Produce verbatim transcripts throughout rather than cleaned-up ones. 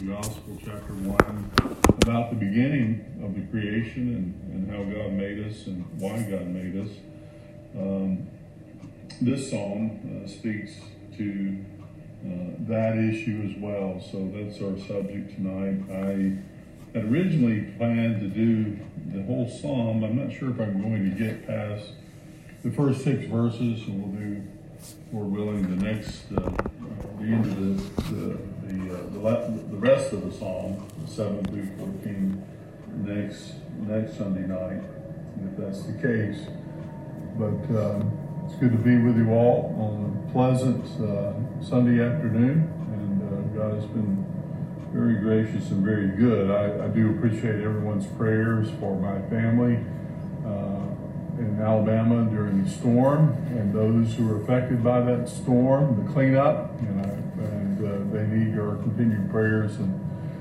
the Gospel, chapter one, about the beginning of the creation and, and how God made us and why God made us. Um, this psalm uh, speaks to uh, that issue as well, so that's our subject tonight. I had originally planned to do the whole psalm. I'm not sure if I'm going to get past the first six verses, and we'll do, Lord willing, the next, uh, uh, the end of the, the, the, uh, the, le- the rest of the psalm, seven through fourteen, next, next Sunday night, if that's the case. But um, it's good to be with you all on a pleasant uh, Sunday afternoon, and uh, God has been very gracious and very good. I, I do appreciate everyone's prayers for my family uh, in Alabama during the storm, and those who were affected by that storm, the cleanup, and, I, and uh, they need your continued prayers and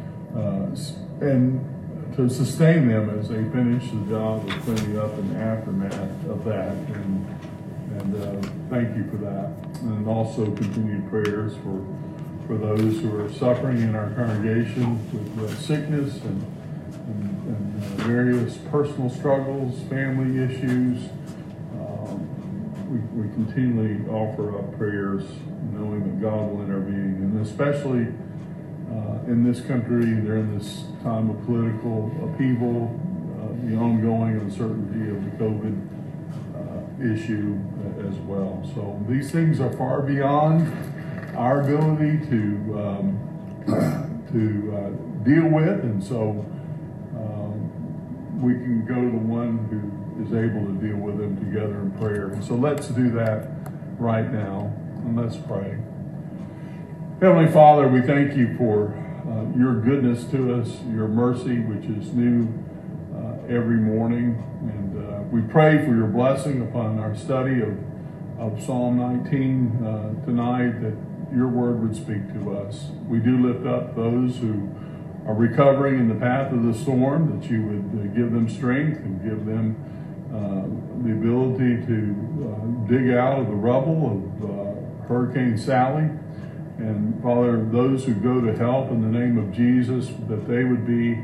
uh, and to sustain them as they finish the job of cleaning up in the aftermath of that. And, and uh, thank you for that. And also continued prayers for for those who are suffering in our congregation with uh, sickness and, and, and uh, various personal struggles, family issues. Um, we, we continually offer up prayers, knowing that God will intervene, and especially uh, in this country, during this time of political upheaval, uh, the ongoing uncertainty of the COVID uh, issue as well. So these things are far beyond our ability to um, to uh, deal with, and so um, we can go to the one who is able to deal with them together in prayer. And so let's do that right now, and let's pray. Heavenly Father, we thank you for uh, your goodness to us, your mercy, which is new uh, every morning, and uh, we pray for your blessing upon our study of, of Psalm nineteen uh, tonight, that your word would speak to us. We do lift up those who are recovering in the path of the storm, that you would uh, give them strength and give them uh, the ability to uh, dig out of the rubble of uh, Hurricane Sally. And Father, those who go to help in the name of Jesus, that they would be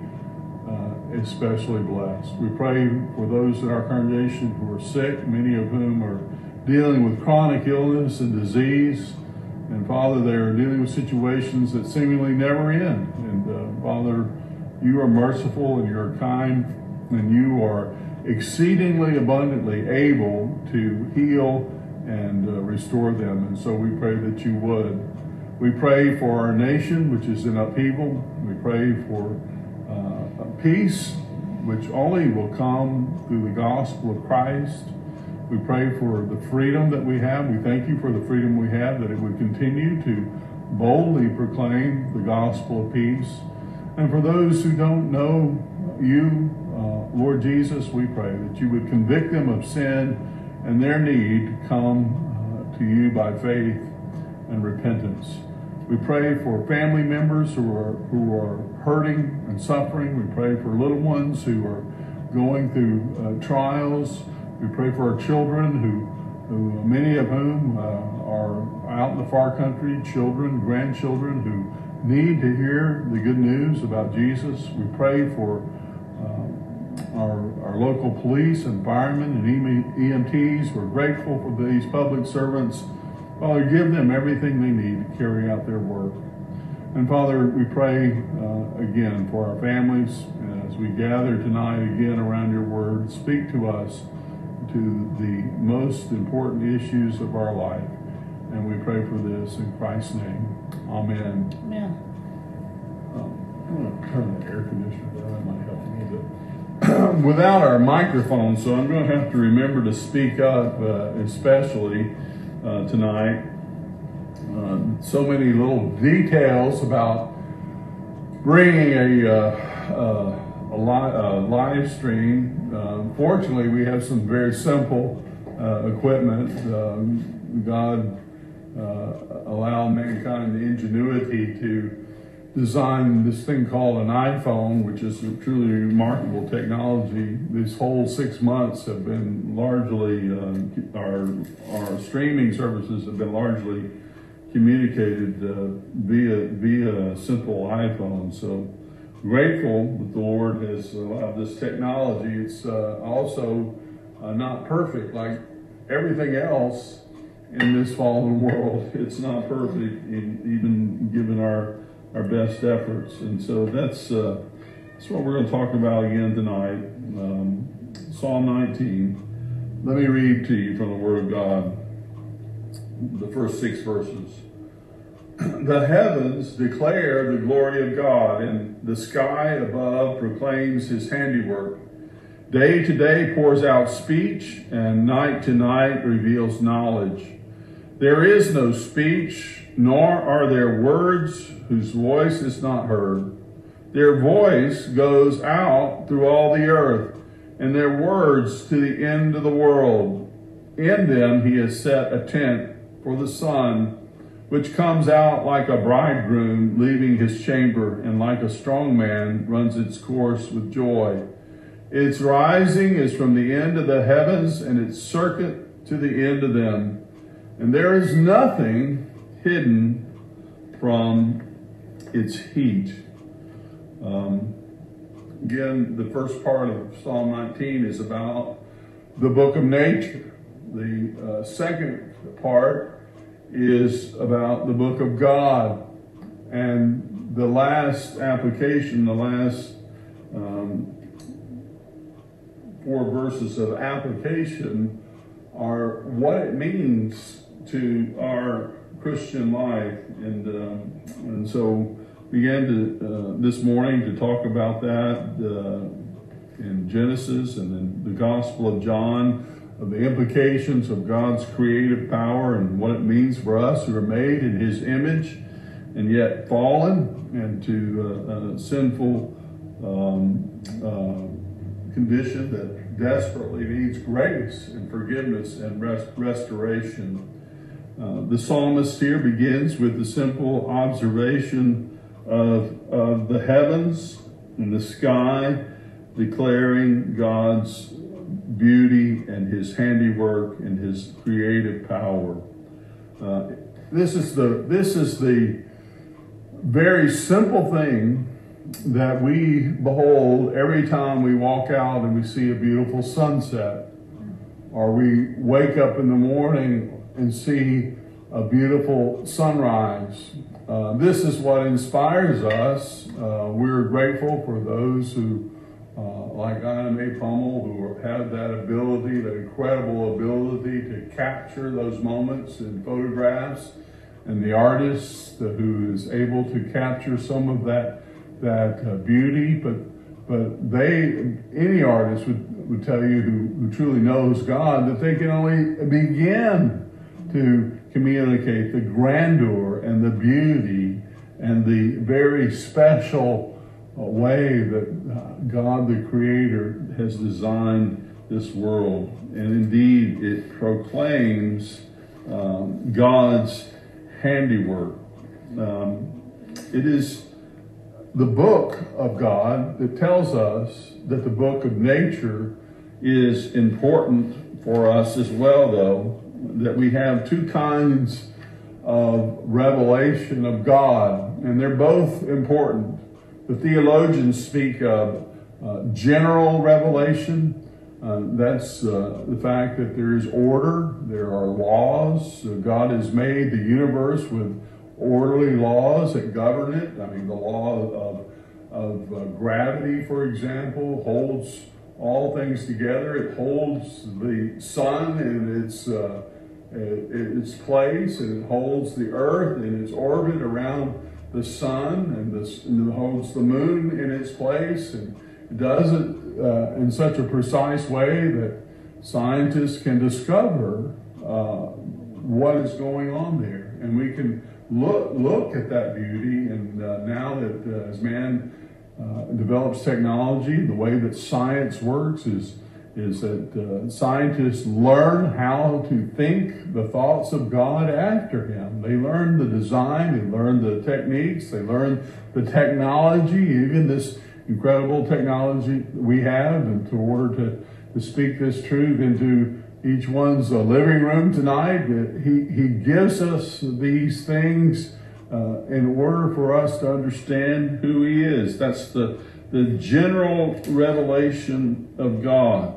uh, especially blessed. We pray for those in our congregation who are sick, many of whom are dealing with chronic illness and disease. And Father, they are dealing with situations that seemingly never end. And uh, Father, you are merciful and you are kind, and you are exceedingly abundantly able to heal and uh, restore them. And so we pray that you would. We pray for our nation, which is in upheaval. We pray for uh, peace, which only will come through the gospel of Christ. We pray for the freedom that we have. We thank you for the freedom we have, that it would continue to boldly proclaim the gospel of peace. And for those who don't know you, uh, Lord Jesus, we pray that you would convict them of sin and their need to come uh, to you by faith and repentance. We pray for family members who are who are hurting and suffering. We pray for little ones who are going through uh, trials. We pray for our children, who, who many of whom uh, are out in the far country, children, grandchildren who need to hear the good news about Jesus. We pray for uh, our, our local police and firemen and E M Ts. We're grateful for these public servants. Father, give them everything they need to carry out their work. And Father, we pray uh, again for our families as we gather tonight again around your word. Speak to us to the most important issues of our life. And we pray for this in Christ's name. Amen. Amen. Um, I'm going to turn the air conditioner down. That might help me a bit. Without our microphone, so I'm going to have to remember to speak up, uh, especially uh, tonight. Uh, so many little details about bringing a, uh, uh, a, li- a live stream. Uh, fortunately, we have some very simple uh, equipment. Um, God uh, allowed mankind the ingenuity to design this thing called an iPhone, which is a truly remarkable technology. These whole six months have been largely, uh, our, our streaming services have been largely communicated uh, via via a simple iPhone. So grateful that the Lord has allowed this technology. It's uh, also uh, not perfect like everything else in this fallen world. It's not perfect, even given our our best efforts. And so that's uh, that's what we're going to talk about again tonight. Um, Psalm nineteen. Let me read to you from the Word of God, the first six verses. The heavens declare the glory of God, and the sky above proclaims his handiwork. Day to day pours out speech, and night to night reveals knowledge. There is no speech, nor are there words whose voice is not heard. Their voice goes out through all the earth, and their words to the end of the world. In them he has set a tent for the sun, which comes out like a bridegroom leaving his chamber, and like a strong man runs its course with joy. Its rising is from the end of the heavens, and its circuit to the end of them. And there is nothing hidden from its heat. Um, again, the first part of Psalm nineteen is about the book of nature. The uh, second part is about the book of God. And the last application, the last um, four verses of application are what it means to our Christian life. And um, and so began to uh, this morning to talk about that uh, in Genesis and then the Gospel of John, of the implications of God's creative power and what it means for us who are made in his image and yet fallen and to uh, a sinful um, uh, condition that desperately needs grace and forgiveness and rest- restoration. Uh, the psalmist here begins with the simple observation of, of the heavens and the sky, declaring God's beauty and his handiwork and his creative power. Uh, this is the this is the very simple thing that we behold every time we walk out and we see a beautiful sunset, or we wake up in the morning and see a beautiful sunrise. Uh, this is what inspires us. Uh, we're grateful for those who, uh, like Ina May Pummel, who have that ability, that incredible ability to capture those moments in photographs, and the artist who is able to capture some of that that uh, beauty. But but they, any artist would, would tell you who, who truly knows God, that they can only begin to communicate the grandeur and the beauty and the very special uh, way that uh, God the Creator has designed this world. And indeed, it proclaims um, God's handiwork. Um, it is the book of God that tells us that the book of nature is important for us as well, though, that we have two kinds of revelation of God, and they're both important. The theologians speak of uh, general revelation. Uh, that's uh, the fact that there is order, there are laws. Uh, God has made the universe with orderly laws that govern it. I mean, the law of, of uh, gravity, for example, holds all things together. It holds the sun in its uh, its place, and it holds the earth in its orbit around the sun, and, this, and it holds the moon in its place, and it does it uh, in such a precise way that scientists can discover uh, what is going on there, and we can look look at that beauty. And uh, now that uh, as man uh, develops technology, the way that science works is is that uh, scientists learn how to think the thoughts of God after him. They learn the design, they learn the techniques, they learn the technology, even this incredible technology we have, and to order to, to speak this truth into each one's a living room tonight. He, he gives us these things uh, in order for us to understand who he is. That's the, the general revelation of God.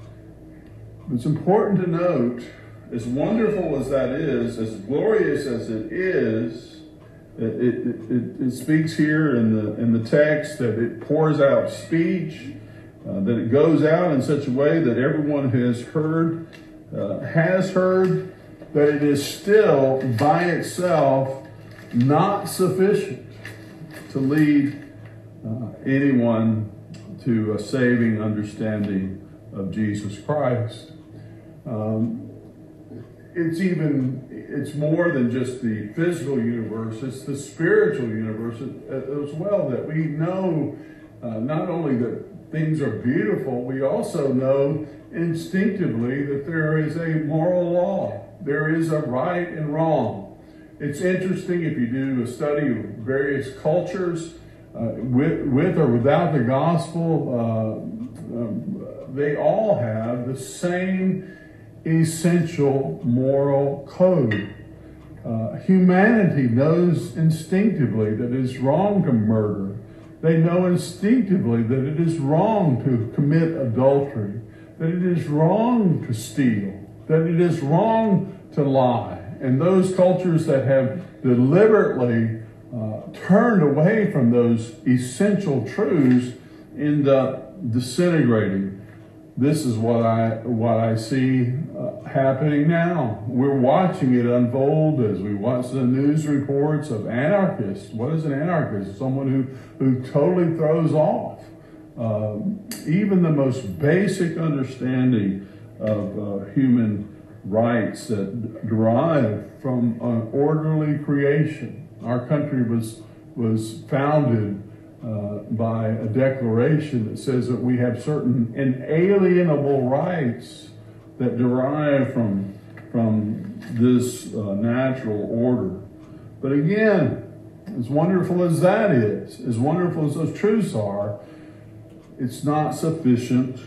It's important to note, as wonderful as that is, as glorious as it is, it, it, it, it speaks here in the, in the text that it pours out speech, uh, that it goes out in such a way that everyone who has heard uh, has heard, that it is still by itself not sufficient to lead uh, anyone to a saving understanding of Jesus Christ. Um, it's even, it's more than just the physical universe, it's the spiritual universe as well, that we know uh, not only that things are beautiful, we also know instinctively that there is a moral law. There is a right and wrong. It's interesting if you do a study of various cultures, uh, with, with or without the gospel, uh, um, they all have the same essential moral code. Uh, humanity knows instinctively that it is wrong to murder. They know instinctively that it is wrong to commit adultery, that it is wrong to steal, that it is wrong to lie. And those cultures that have deliberately uh, turned away from those essential truths end up disintegrating. This is what I what I see uh, happening now. We're watching it unfold as we watch the news reports of anarchists. What is an anarchist? Someone who, who totally throws off uh, even the most basic understanding of uh, human rights that derive from an orderly creation. Our country was was founded Uh, by a declaration that says that we have certain inalienable rights that derive from, from this uh, natural order. But again, as wonderful as that is, as wonderful as those truths are, it's not sufficient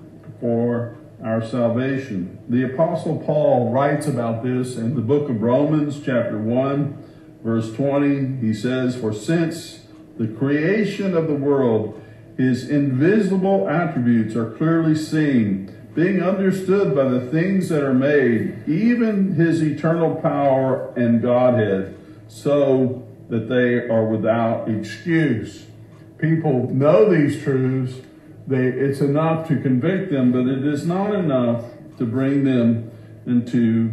for our salvation. The Apostle Paul writes about this in the book of Romans, chapter one, verse twenty. He says, "For since the creation of the world, his invisible attributes are clearly seen, being understood by the things that are made, even his eternal power and Godhead, so that they are without excuse." People know these truths. They, it's enough to convict them, but it is not enough to bring them into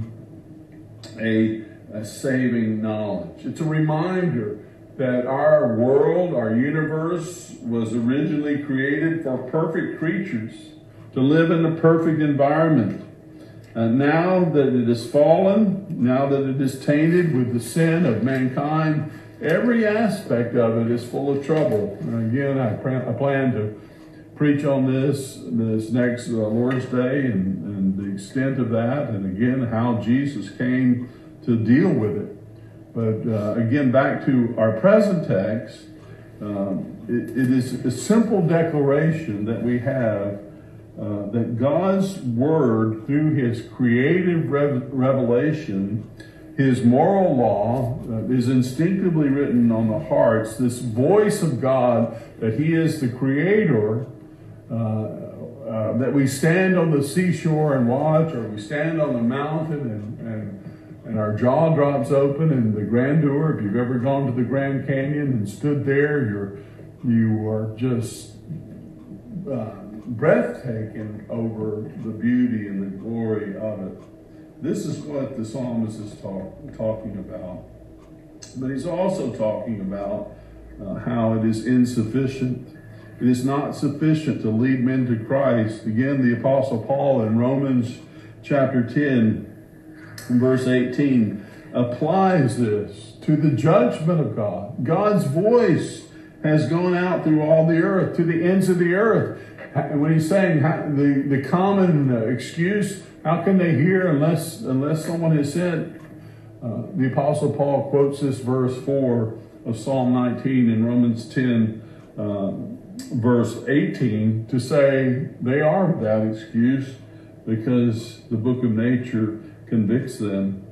a, a saving knowledge. It's a reminder that our world, our universe, was originally created for perfect creatures to live in a perfect environment. And now that it is fallen, now that it is tainted with the sin of mankind, every aspect of it is full of trouble. And again, I, I plan to preach on this this next uh, Lord's Day and, and the extent of that, and again, how Jesus came to deal with it. But uh, again, back to our present text, um, it, it is a simple declaration that we have uh, that God's Word, through His creative rev- revelation, His moral law, uh, is instinctively written on the hearts. This voice of God, that He is the Creator, uh, uh, that we stand on the seashore and watch, or we stand on the mountain and, and And our jaw drops open in the grandeur. If you've ever gone to the Grand Canyon and stood there, you're you are just uh, breathtaking over the beauty and the glory of it. This is what the psalmist is talk, talking about. But he's also talking about uh, how it is insufficient. It is not sufficient to lead men to Christ. Again, the Apostle Paul in Romans chapter ten, verse eighteen, applies this to the judgment of God. God's voice has gone out through all the earth, to the ends of the earth. When he's saying the, the common excuse, how can they hear unless unless someone has sent? Uh, the Apostle Paul quotes this verse four of Psalm nineteen in Romans ten, uh, verse eighteen, to say they are without excuse. because the book of nature convicts them.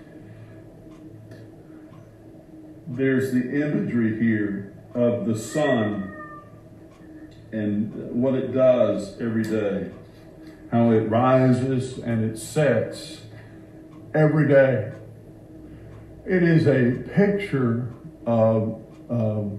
There's the imagery here of the sun and what it does every day, how it rises and it sets every day. It is a picture of, of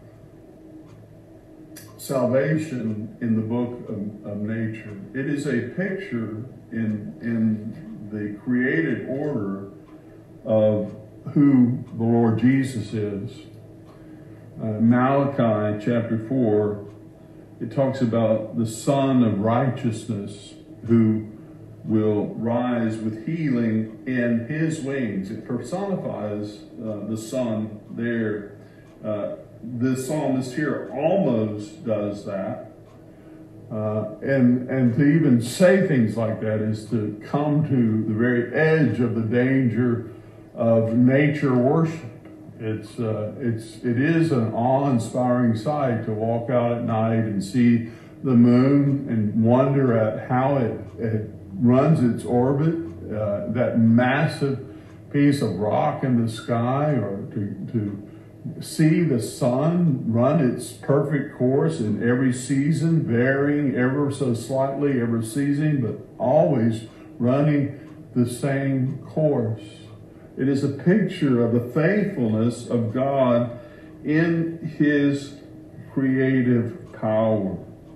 salvation in the book of, of nature. It is a picture in, in the created order of who the Lord Jesus is. Uh, Malachi chapter four, it talks about the Son of Righteousness who will rise with healing in his wings. It personifies uh, the Son there. Uh, the psalmist here almost does that. Uh, and, and to even say things like that is to come to the very edge of the danger of nature worship. It's, uh, it's, it is an awe-inspiring sight to walk out at night and see the moon and wonder at how it, it runs its orbit, uh, that massive piece of rock in the sky, or to, to see the sun run its perfect course in every season, varying ever so slightly every season, but always running the same course. It is a picture of the faithfulness of God in his creative power.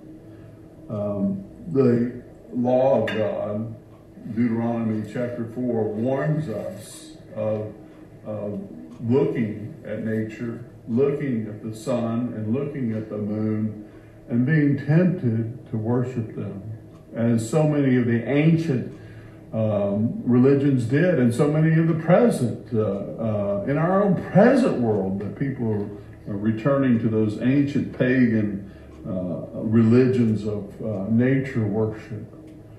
Um, the law of God, Deuteronomy chapter four, warns us of, of looking at nature, looking at the sun and looking at the moon, and being tempted to worship them, as so many of the ancient Um, religions did, and so many of the present, uh, uh, in our own present world, that people are, are returning to those ancient pagan uh, religions of uh, nature worship.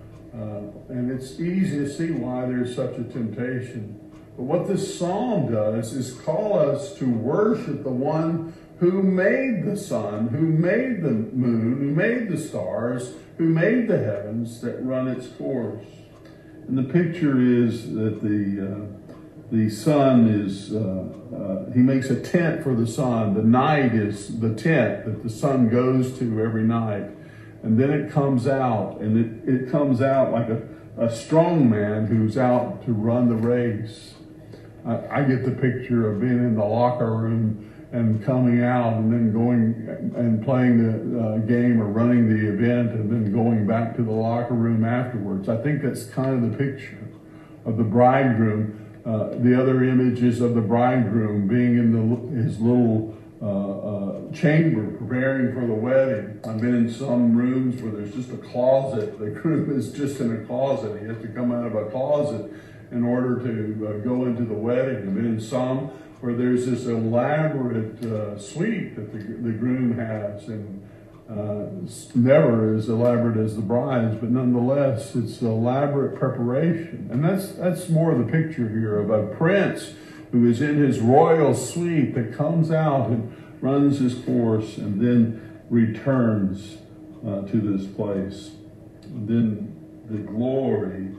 Uh, and it's easy to see why there's such a temptation. But what this psalm does is call us to worship the one who made the sun, who made the moon, who made the stars, who made the heavens that run its course. And the picture is that the uh, the sun is, uh, uh, he makes a tent for the sun. The night is the tent that the sun goes to every night. And then it comes out, and it, it comes out like a, a strong man who's out to run the race. I, I get the picture of being in the locker room and coming out and then going and playing the uh, game or running the event and then going back to the locker room afterwards. I think that's kind of the picture of the bridegroom. Uh, the other image is of the bridegroom being in the, his little uh, uh, chamber preparing for the wedding. I've been in some rooms where there's just a closet. The groom is just in a closet. He has to come out of a closet in order to uh, go into the wedding. I've been in some where there's this elaborate uh, suite that the, the groom has, and uh, it's never as elaborate as the bride's, but nonetheless, it's elaborate preparation. And that's that's more of the picture here of a prince who is in his royal suite that comes out and runs his course and then returns uh, to this place. And then the glory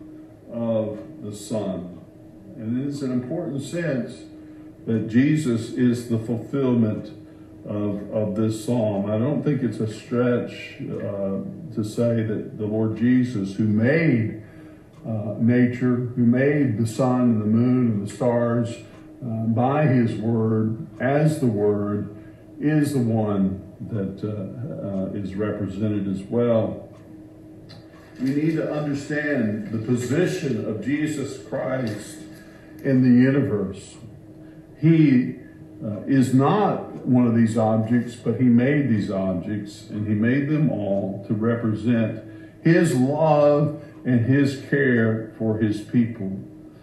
of the Son. And it is an important sense that Jesus is the fulfillment of, of this psalm. I don't think it's a stretch uh, to say that the Lord Jesus, who made uh, nature, who made the sun and the moon and the stars uh, by his word, as the word, is the one that uh, uh, is represented as well. We need to understand the position of Jesus Christ in the universe. He uh, is not one of these objects, but he made these objects, and he made them all to represent his love and his care for his people.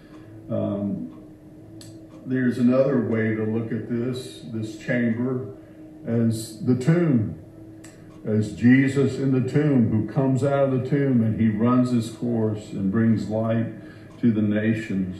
Um, there's another way to look at this, this chamber, as the tomb, as Jesus in the tomb, who comes out of the tomb and he runs his course and brings light to the nations.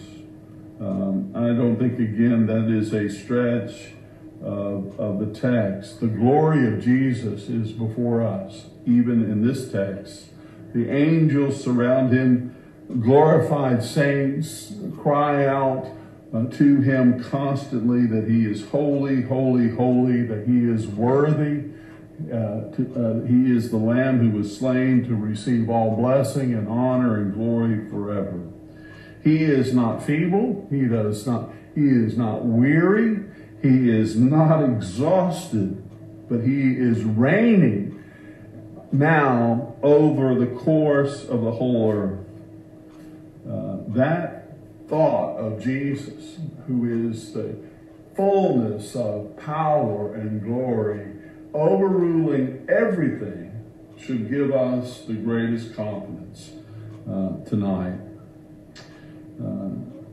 Um, I don't think, again, that is a stretch of, of the text. The glory of Jesus is before us, even in this text. The angels surround him. Glorified saints cry out uh, to him constantly that he is holy, holy, holy, that he is worthy. Uh, to, uh, he is the Lamb who was slain to receive all blessing and honor and glory forever. He is not feeble. He does not. He is not weary. He is not exhausted, but he is reigning now over the course of the whole earth. Uh, that thought of Jesus, who is the fullness of power and glory, overruling everything, should give us the greatest confidence uh, tonight. Uh,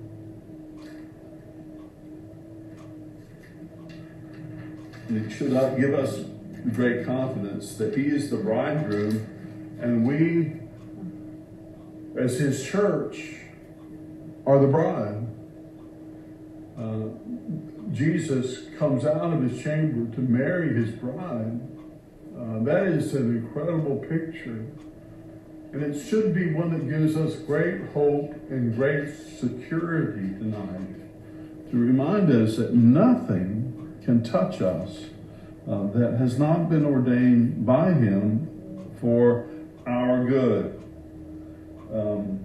it should not give us great confidence that he is the bridegroom, and we, as his church, are the bride. Uh, Jesus comes out of his chamber to marry his bride. Uh, that is an incredible picture. And it should be one that gives us great hope and great security tonight, to remind us that nothing can touch us uh, that has not been ordained by him for our good. Um,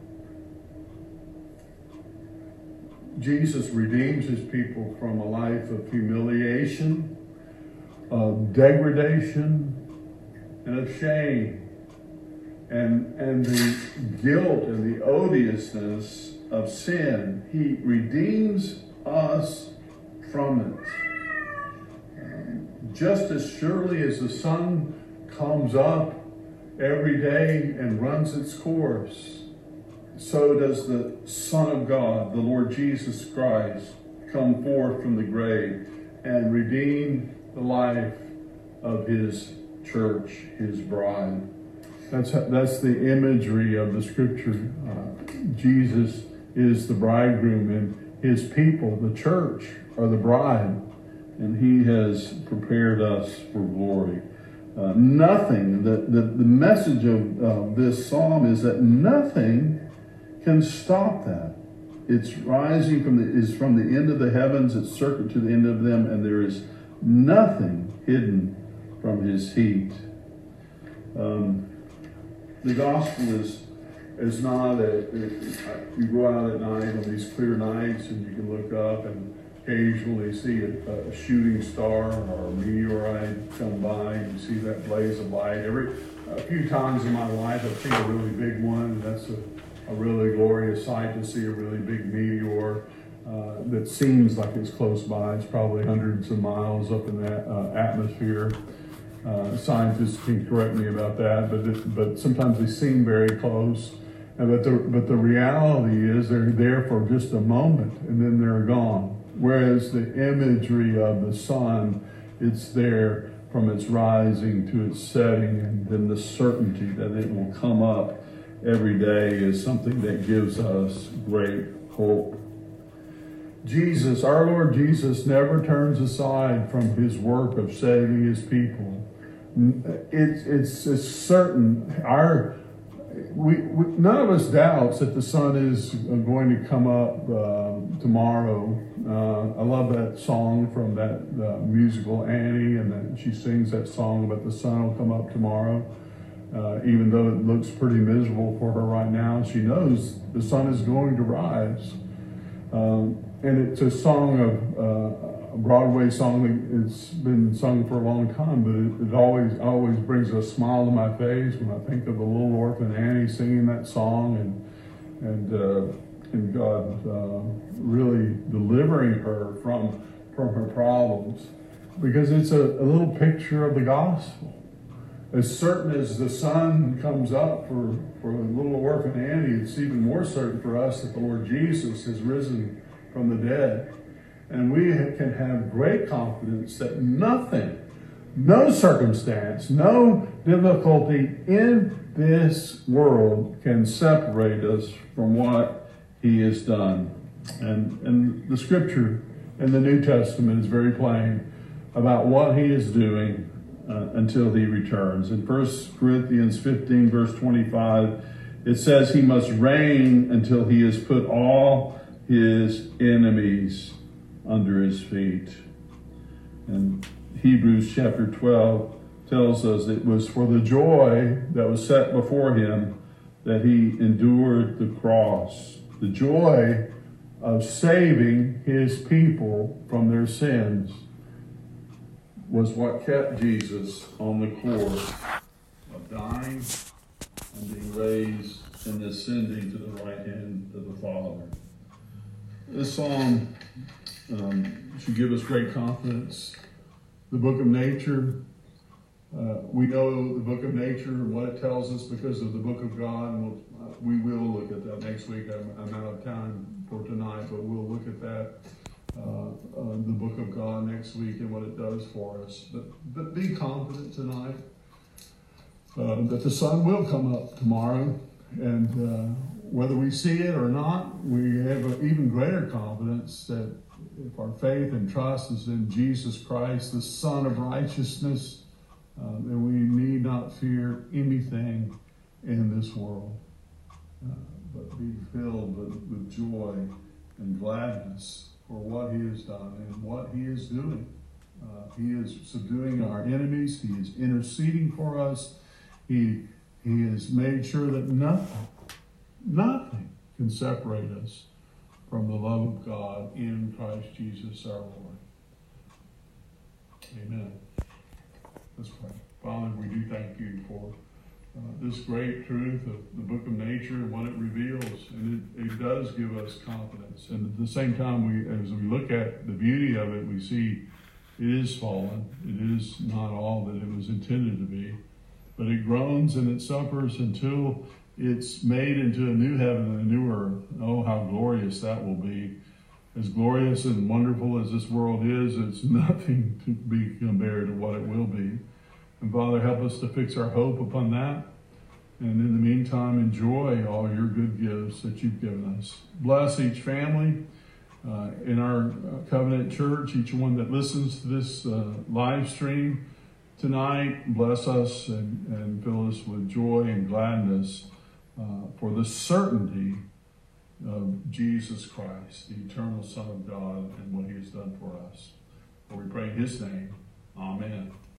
Jesus redeems his people from a life of humiliation, of degradation, and of shame. And, and the guilt and the odiousness of sin. He redeems us from it. Um, just as surely as the sun comes up every day and runs its course, so does the Son of God, the Lord Jesus Christ, come forth from the grave and redeem the life of his church, his bride. That's that's the imagery of the scripture. Uh, Jesus is the bridegroom, and his people, the church, are the bride, and he has prepared us for glory. Uh, nothing, the, the, the message of uh, this psalm is that nothing can stop that. It's rising from the is from the end of the heavens, it's circuit to the end of them, and there is nothing hidden from his heat. Um, The gospel is is not a, you go out at night on these clear nights and you can look up and occasionally see a, a shooting star or a meteorite come by, and you see that blaze of light. Every a few times in my life I've seen a really big one, and that's a, a really glorious sight to see a really big meteor uh, that seems like it's close by. It's probably hundreds of miles up in that uh, atmosphere. Uh, scientists can correct me about that, but it, but sometimes they seem very close. And but the but the reality is they're there for just a moment and then they're gone. Whereas the imagery of the sun, it's there from its rising to its setting, and then the certainty that it will come up every day is something that gives us great hope. Jesus, our Lord Jesus, never turns aside from his work of saving his people. It's, it's, it's certain. Our we, we none of us doubts that the sun is going to come up uh, tomorrow. Uh, I love that song from that uh, musical Annie, and that she sings that song about the sun will come up tomorrow. Uh, even though it looks pretty miserable for her right now, she knows the sun is going to rise. Um, and it's a song of uh, a Broadway song that it's been sung for a long time, but it, it always always brings a smile to my face when I think of the little orphan Annie singing that song, and and uh, and God uh, really delivering her from from her problems, because it's a, a little picture of the gospel. As certain as the sun comes up for, for little orphan Annie, it's even more certain for us that the Lord Jesus has risen from the dead. And we can have great confidence that nothing, no circumstance, no difficulty in this world can separate us from what he has done. And, and the scripture in the New Testament is very plain about what he is doing uh, until he returns. In First Corinthians fifteen, verse twenty-five, it says he must reign until he has put all his enemies under his feet. And Hebrews chapter twelve tells us it was for the joy that was set before him that he endured the cross. The joy of saving his people from their sins was what kept Jesus on the course of dying and being raised and ascending to the right hand of the Father. This psalm um, should give us great confidence. The book of nature, uh, we know the book of nature and what it tells us because of the book of God, and we'll, uh, we will look at that next week. I'm, I'm out of time for tonight, but we'll look at that, uh, uh, the book of God next week and what it does for us. But, but be confident tonight uh, that the sun will come up tomorrow, and uh, whether we see it or not, we have an even greater confidence that if our faith and trust is in Jesus Christ, the Son of righteousness, uh, then we need not fear anything in this world, uh, but be filled with, with joy and gladness for what he has done and what he is doing. Uh, he is subduing our enemies. He is interceding for us. He, he has made sure that nothing, nothing can separate us from the love of God in Christ Jesus our Lord. Amen. Let's pray. Father, we do thank you for uh, this great truth of the book of nature and what it reveals. And it, it does give us confidence. And at the same time, we, as we look at the beauty of it, we see it is fallen. It is not all that it was intended to be. But it groans and it suffers until it's made into a new heaven and a new earth. Oh, how glorious that will be. As glorious and wonderful as this world is, it's nothing to be compared to what it will be. And Father, help us to fix our hope upon that. And in the meantime, enjoy all your good gifts that you've given us. Bless each family uh, in our Covenant Church, each one that listens to this uh, live stream tonight. Bless us and, and fill us with joy and gladness uh, for the certainty of Jesus Christ, the eternal Son of God, and what he has done for us. For we pray in his name. Amen.